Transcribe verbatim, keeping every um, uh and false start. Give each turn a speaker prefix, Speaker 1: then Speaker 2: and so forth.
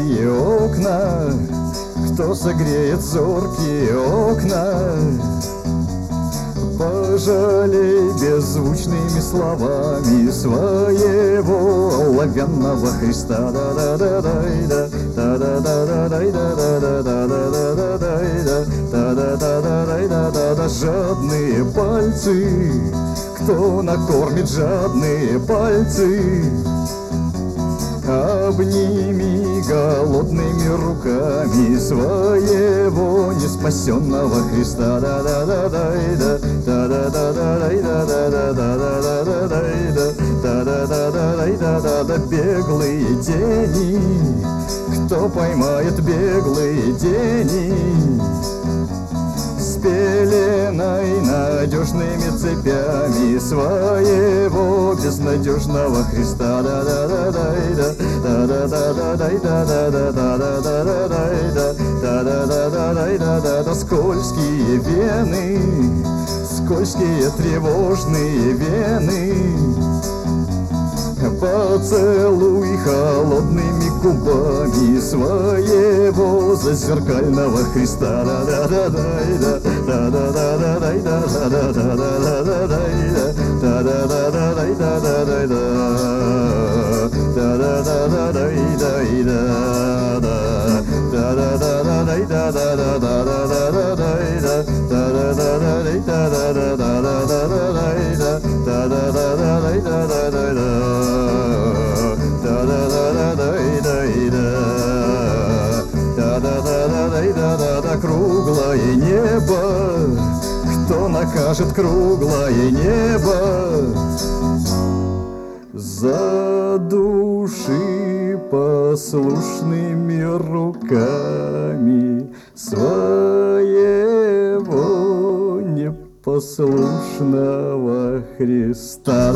Speaker 1: зоркие окна, кто согреет зоркие окна? Пожалей беззвучными словами своего оловянного Христа. Жадные пальцы, кто накормит жадные пальцы? Обними голодными руками своего неспасенного Христа. Беглые тени, кто поймает беглые тени? С пеленой надежными цепями своего безнадежного Христа. Скользкие вены, скользкие тревожные вены, поцелуй холодными губами своего зазеркального Христа. Круглое небо, кто накажет круглое небо? Задуши послушными руками своего непослушного Христа.